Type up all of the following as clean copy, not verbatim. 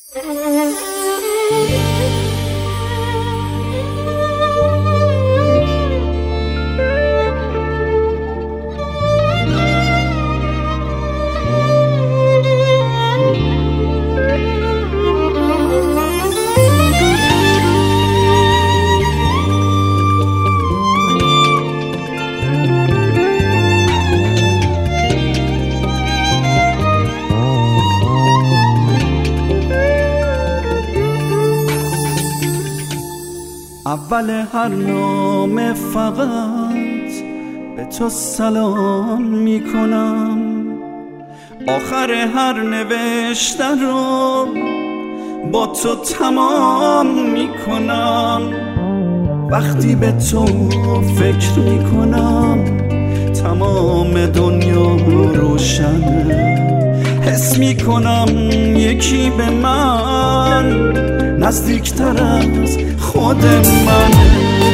اول هر نامه فقط به تو سلام میکنم، آخر هر نوشته رو با تو تمام میکنم. وقتی به تو فکر میکنم تمام دنیا روشنه، حس میکنم یکی به من نزدیکتر از خود منه.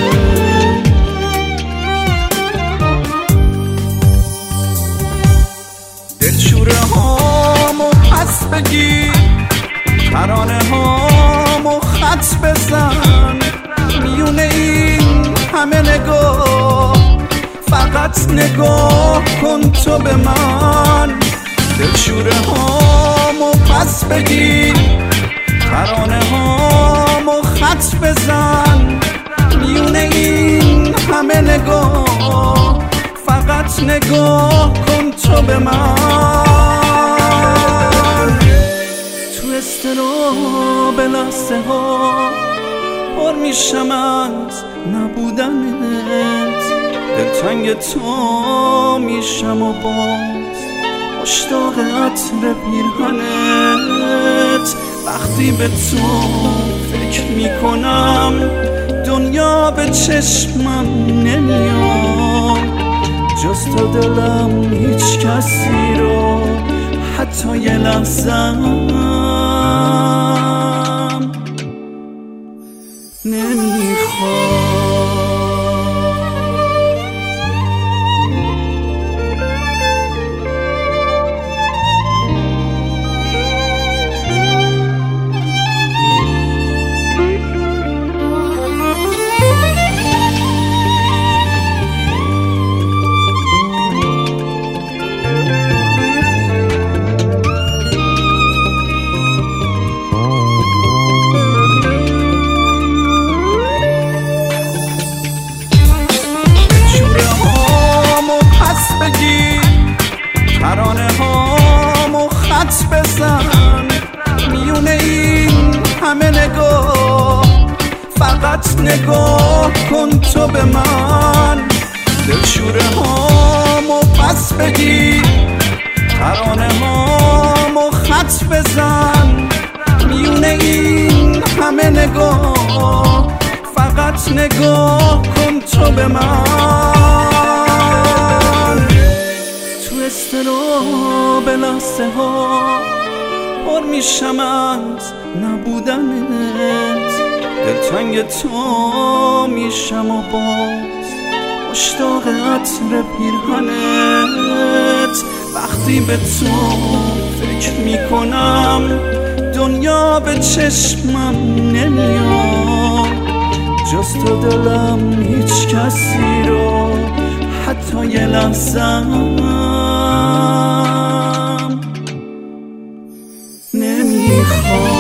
دلشوره هامو پس بگیر، ترانه هامو خط بزن، میونه این همه نگاه فقط نگاه کن تو به من. دلشوره هامو پس بگیر، ترانه هامو خط بزن، میونه این همه نگاه فقط نگاه کن تو به من. تو استراب لحظه ها پر میشم از نبودنت، دلتنگ تو میشم و باز مشتاق عطر پیرهنت. وقتی به تو فکر میکنم دنیا به چشمم نمیاد، جز تو دلم هیچ کسی رو حتی یه لحظه‌ام نمیخواد. ترانه هامو خط بزن، میونه این همه نگاه فقط نگاه کن تو به من. دلشوره هامو پس بگیر، ترانه هامو خط بزن، میونه این همه نگاه فقط نگاه کن تو به من. استراب لحظه ها پر میشم از نبودنت، دلتنگ تو میشم و باز مشتاق عطر پیرهنت. وقتی به تو فکر میکنم دنیا به چشمم نمیاد، جز تو دلم هیچ کسی رو حتی یه لحظه‌ام نمیخواد.